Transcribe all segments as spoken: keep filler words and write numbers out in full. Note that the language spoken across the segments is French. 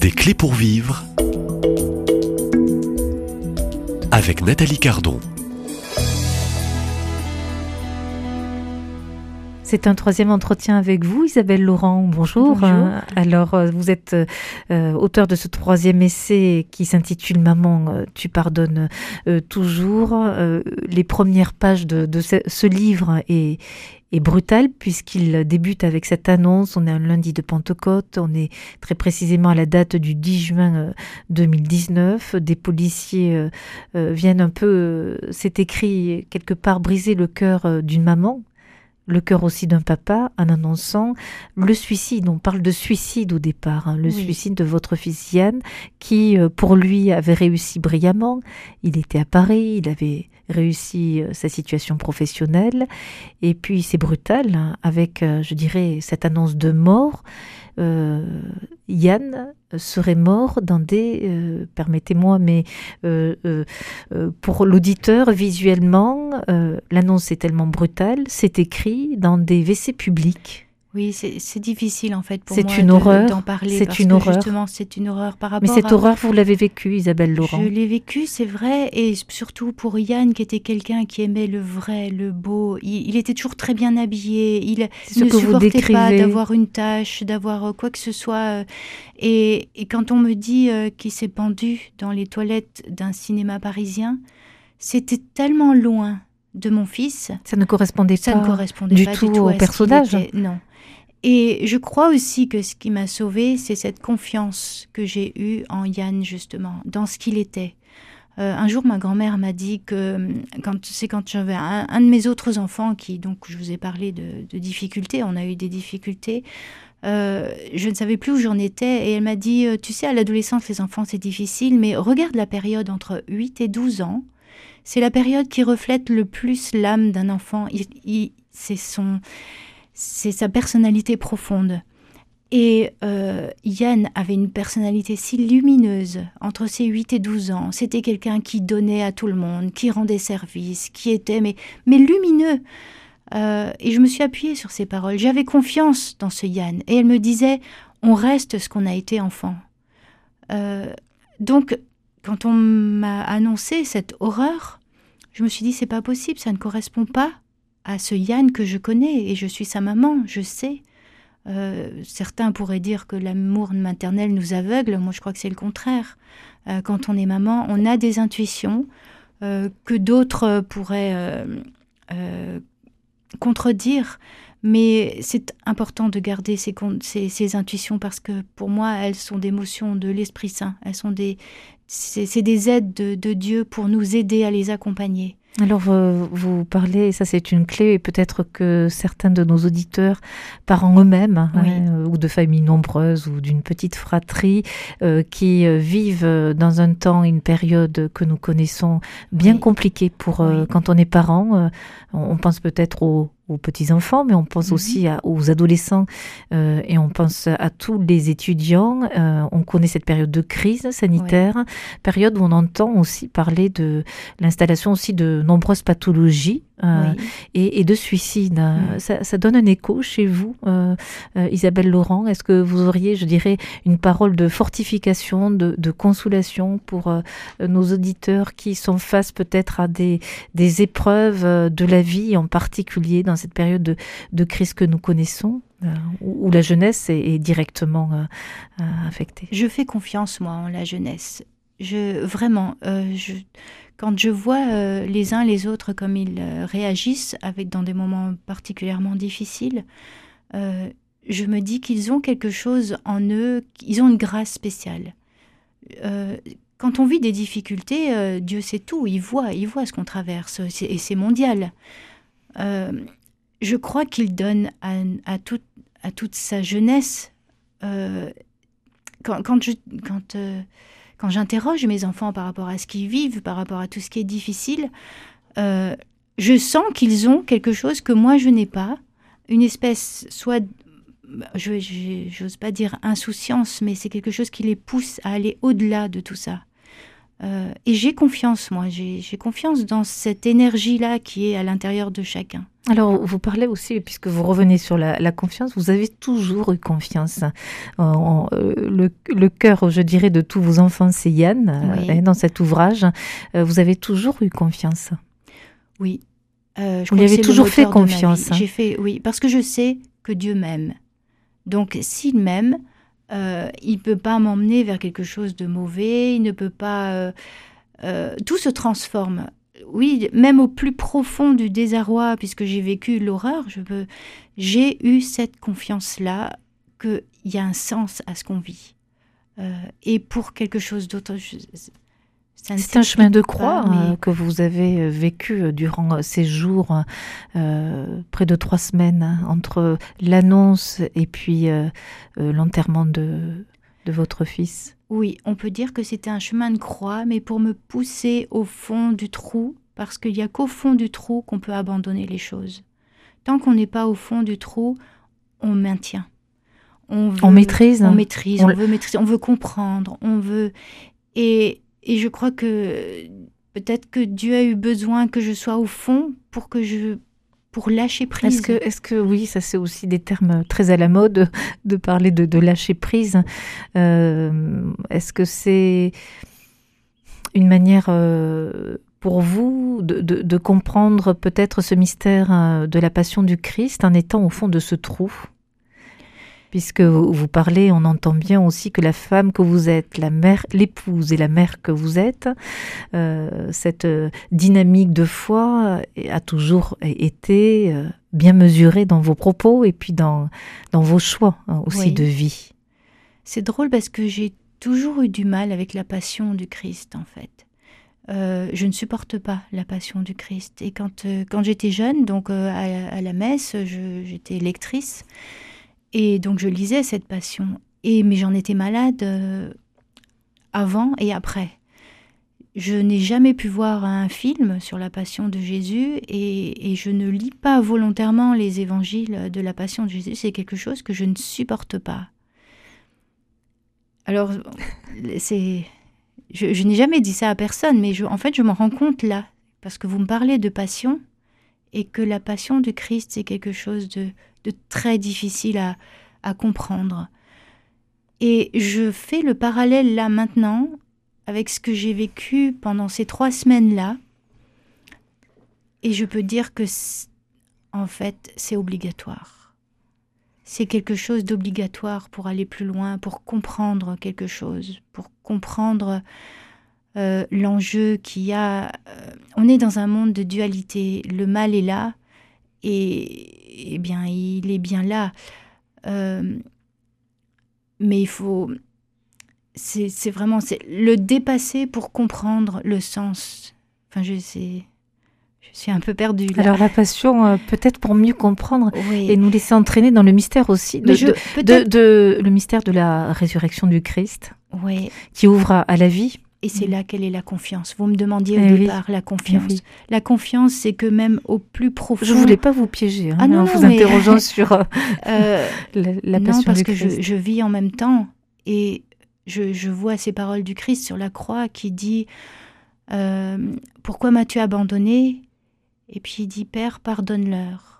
Des clés pour vivre avec Nathalie Cardon. C'est un troisième entretien avec vous, Isabelle Laurent. Bonjour. Bonjour. Alors, vous êtes euh, auteur de ce troisième essai qui s'intitule « Maman, tu pardonnes euh, toujours ». Euh, les premières pages de, de ce, ce livre est, est brutale puisqu'il débute avec cette annonce. On est un lundi de Pentecôte, on est très précisément à la date du dix juin deux mille dix-neuf. Des policiers euh, euh, viennent un peu, euh, c'est écrit quelque part, briser le cœur euh, d'une maman. Le cœur aussi d'un papa, en annonçant le suicide. On parle de suicide au départ, hein, le oui. suicide de votre fils Yann, qui pour lui avait réussi brillamment. Il était à Paris, il avait réussi sa situation professionnelle. Et puis c'est brutal, hein, avec, je dirais, cette annonce de mort. Euh, Yann serait mort dans des, euh, permettez-moi, mais euh, euh, euh, pour l'auditeur, visuellement, euh, l'annonce est tellement brutale, c'est écrit dans des W C publics. Oui, c'est, c'est difficile en fait pour c'est moi une de, horreur. d'en parler c'est parce une que horreur. justement c'est une horreur par rapport à... Mais cette à... horreur, vous l'avez vécue, Isabelle Laurent. Je l'ai vécue, c'est vrai, et surtout pour Yann qui était quelqu'un qui aimait le vrai, le beau. Il, il était toujours très bien habillé, il c'est ne ce que supportait vous décrivez. pas d'avoir une tâche, d'avoir quoi que ce soit. Et, et quand on me dit euh, qu'il s'est pendu dans les toilettes d'un cinéma parisien, c'était tellement loin de mon fils. Ça ne correspondait ça pas ne correspondait du pas tout du tout au à personnage. Ce qu'il était. Non. Et je crois aussi que ce qui m'a sauvée, c'est cette confiance que j'ai eue en Yann, justement, dans ce qu'il était. Euh, un jour, ma grand-mère m'a dit que, quand, c'est quand j'avais un, un de mes autres enfants, qui, donc, je vous ai parlé de, de difficultés, on a eu des difficultés, euh, je ne savais plus où j'en étais, et elle m'a dit, tu sais, à l'adolescence, les enfants, c'est difficile, mais regarde la période entre huit et douze ans, c'est la période qui reflète le plus l'âme d'un enfant. Il, il, c'est son... C'est sa personnalité profonde. Et euh, Yann avait une personnalité si lumineuse entre ses huit et douze ans. C'était quelqu'un qui donnait à tout le monde, qui rendait service, qui était mais, mais lumineux. Euh, et je me suis appuyée sur ces paroles. J'avais confiance dans ce Yann. Et elle me disait, on reste ce qu'on a été enfant. Euh, donc, quand on m'a annoncé cette horreur, je me suis dit, c'est pas possible, ça ne correspond pas à ce Yann que je connais, et je suis sa maman, je sais. Euh, certains pourraient dire que l'amour maternel nous aveugle, moi je crois que c'est le contraire. Euh, quand on est maman, on a des intuitions euh, que d'autres pourraient euh, euh, contredire, mais c'est important de garder ces, ces, ces intuitions parce que pour moi, elles sont des motions de l'Esprit Saint, elles sont des, c'est, c'est des aides de, de Dieu pour nous aider à les accompagner. Alors, vous, vous parlez, ça c'est une clé, et peut-être que certains de nos auditeurs, parents eux-mêmes, oui. hein, ou de familles nombreuses, ou d'une petite fratrie, euh, qui euh, vivent dans un temps, une période que nous connaissons bien oui. compliquée pour euh, oui. quand on est parent. Euh, on pense peut-être aux aux petits-enfants, mais on pense mmh. aussi à, aux adolescents euh, et on pense à tous les étudiants. Euh, on connaît cette période de crise sanitaire, oui. période où on entend aussi parler de l'installation aussi de nombreuses pathologies euh, oui. et, et de suicides. Mmh. Ça, ça donne un écho chez vous, euh, euh, Isabelle Laurent. Est-ce que vous auriez, je dirais, une parole de fortification, de, de consolation pour euh, nos auditeurs qui sont face peut-être à des, des épreuves de la vie, en particulier dans cette période de, de crise que nous connaissons, euh, où, où la jeunesse est, est directement euh, euh, affectée? Je fais confiance, moi, en la jeunesse. Je, vraiment, euh, je, quand je vois euh, les uns les autres comme ils euh, réagissent avec, dans des moments particulièrement difficiles, euh, je me dis qu'ils ont quelque chose en eux, ils ont une grâce spéciale. Euh, quand on vit des difficultés, euh, Dieu sait tout, il voit, il voit ce qu'on traverse, c'est, et c'est mondial. Euh, je crois qu'il donne à, à, tout, à toute sa jeunesse, euh, quand, quand, je, quand, euh, quand j'interroge mes enfants par rapport à ce qu'ils vivent, par rapport à tout ce qui est difficile, euh, je sens qu'ils ont quelque chose que moi je n'ai pas, une espèce, soit, je, je, j'ose pas dire insouciance, mais c'est quelque chose qui les pousse à aller au-delà de tout ça. Euh, et j'ai confiance, moi, j'ai, j'ai confiance dans cette énergie-là qui est à l'intérieur de chacun. Alors, vous parlez aussi, puisque vous revenez sur la, la confiance, vous avez toujours eu confiance. En, en, euh, le, le cœur, je dirais, de tous vos enfants, c'est Yann, Oui. euh, dans cet ouvrage. Euh, vous avez toujours eu confiance. Oui. Euh, je vous lui avez toujours fait confiance. Hein. J'ai fait, oui, parce que je sais que Dieu m'aime. Donc, s'il m'aime, euh, il ne peut pas m'emmener vers quelque chose de mauvais, il ne peut pas... Euh, euh, tout se transforme. Oui, même au plus profond du désarroi, puisque j'ai vécu l'horreur, je peux, j'ai eu cette confiance-là qu'il y a un sens à ce qu'on vit. Euh, et pour quelque chose d'autre... Je, C'est un chemin de croix pas, mais... que vous avez vécu durant ces jours, euh, près de trois semaines, entre l'annonce et puis euh, l'enterrement de, de votre fils. Oui, on peut dire que c'était un chemin de croix, mais pour me pousser au fond du trou, parce qu'il n'y a qu'au fond du trou qu'on peut abandonner les choses. Tant qu'on n'est pas au fond du trou, on maintient. On, veut, on maîtrise. On maîtrise, on... on veut maîtriser, on veut comprendre, on veut... Et... Et je crois que peut-être que Dieu a eu besoin que je sois au fond pour que je pour lâcher prise. Est-ce que, est-ce que oui, ça c'est aussi des termes très à la mode de parler de, de lâcher prise. Euh, est-ce que c'est une manière euh, pour vous de, de, de comprendre peut-être ce mystère de la passion du Christ en étant au fond de ce trou ? Puisque vous parlez, on entend bien aussi que la femme que vous êtes, la mère, l'épouse et la mère que vous êtes, euh, cette dynamique de foi a toujours été bien mesurée dans vos propos et puis dans, dans vos choix hein, aussi oui. de vie. C'est drôle parce que j'ai toujours eu du mal avec la passion du Christ, en fait. Euh, je ne supporte pas la passion du Christ. Et quand, euh, quand j'étais jeune, donc euh, à, à la messe, je, j'étais lectrice. Et donc, je lisais cette passion. Et, mais j'en étais malade euh, avant et après. Je n'ai jamais pu voir un film sur la passion de Jésus et, et je ne lis pas volontairement les évangiles de la passion de Jésus. C'est quelque chose que je ne supporte pas. Alors, c'est, je, je n'ai jamais dit ça à personne, mais je, en fait, je m'en rends compte là. Parce que vous me parlez de passion et que la passion du Christ, c'est quelque chose de... de très difficile à, à comprendre. Et je fais le parallèle là maintenant avec ce que j'ai vécu pendant ces trois semaines-là. Et je peux dire que, en fait, c'est obligatoire. C'est quelque chose d'obligatoire pour aller plus loin, pour comprendre quelque chose, pour comprendre euh, l'enjeu qu'il y a. Euh, on est dans un monde de dualité. Le mal est là. Et eh bien, il est bien là. Euh, mais il faut... C'est, c'est vraiment c'est le dépasser pour comprendre le sens. Enfin, je sais... Je suis un peu perdue là. Alors la passion, euh, peut-être pour mieux comprendre oui. et nous laisser entraîner dans le mystère aussi, de, je, de, de, de, le mystère de la résurrection du Christ, oui. qui ouvre à, à la vie. Et c'est là quelle est la confiance. Vous me demandiez au eh départ oui. la confiance. Eh oui. La confiance, c'est que même au plus profond... Je ne voulais pas vous piéger hein, ah non, en non, vous mais... interrogeant sur euh, la, la non, passion parce du que Christ. Je, je vis en même temps et je, je vois ces paroles du Christ sur la croix qui dit euh, « Pourquoi m'as-tu abandonné ?» Et puis il dit « Père, pardonne-leur ».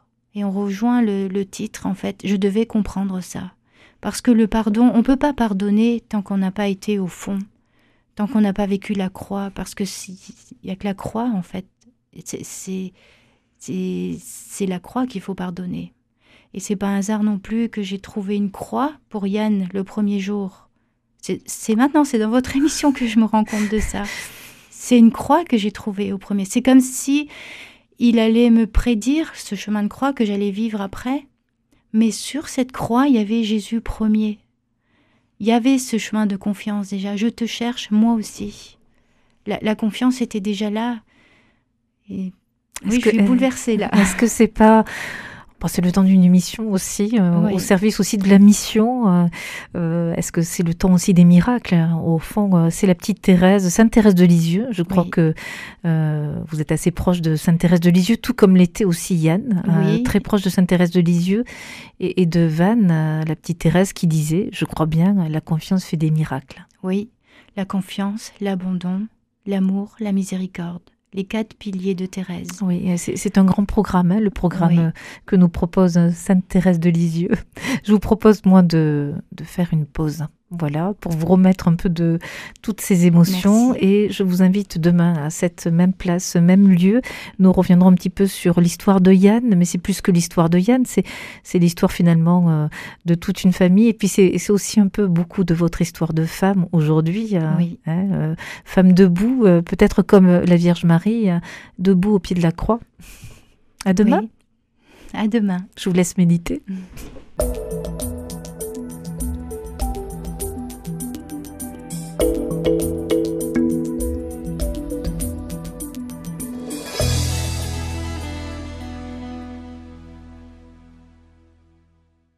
Et on rejoint le, le titre, en fait. Je devais comprendre ça. Parce que le pardon, on ne peut pas pardonner tant qu'on n'a pas été au fond. Tant qu'on n'a pas vécu la croix, parce que il n'y a que la croix, en fait. C'est, c'est, c'est, c'est la croix qu'il faut pardonner. Et c'est pas un hasard non plus que j'ai trouvé une croix pour Yann le premier jour. C'est, c'est maintenant, c'est dans votre émission que je me rends compte de ça. C'est une croix que j'ai trouvée au premier. C'est comme si il allait me prédire ce chemin de croix que j'allais vivre après. Mais sur cette croix, il y avait Jésus premier. Il y avait ce chemin de confiance déjà. Je te cherche, moi aussi. La, la confiance était déjà là. Et oui, que, je suis bouleversée là. Est-ce que c'est pas... Bon, c'est le temps d'une émission aussi, euh, oui. au service aussi de la mission. Euh, euh, est-ce que c'est le temps aussi des miracles ? Au fond, euh, c'est la petite Thérèse, Sainte Thérèse de Lisieux. Je crois oui. que euh, vous êtes assez proche de Sainte Thérèse de Lisieux, tout comme l'était aussi Yann, oui. euh, très proche de Sainte Thérèse de Lisieux et, et de Vannes, euh, la petite Thérèse qui disait, je crois bien, la confiance fait des miracles. Oui, la confiance, l'abandon, l'amour, la miséricorde. Les quatre piliers de Thérèse. Oui, c'est, c'est un grand programme, hein, le programme Oui. euh, que nous propose Sainte Thérèse de Lisieux. Je vous propose, moi, de, de faire une pause. Voilà, pour vous remettre un peu de toutes ces émotions. Merci. Et je vous invite demain à cette même place, ce même lieu. Nous reviendrons un petit peu sur l'histoire de Yann, mais c'est plus que l'histoire de Yann, c'est, c'est l'histoire finalement euh, de toute une famille. Et puis c'est, c'est aussi un peu beaucoup de votre histoire de femme aujourd'hui. Euh, Oui. hein, euh, femme debout, euh, peut-être comme la Vierge Marie, euh, debout au pied de la croix. À demain. Oui. À demain. Je vous laisse méditer. Mm.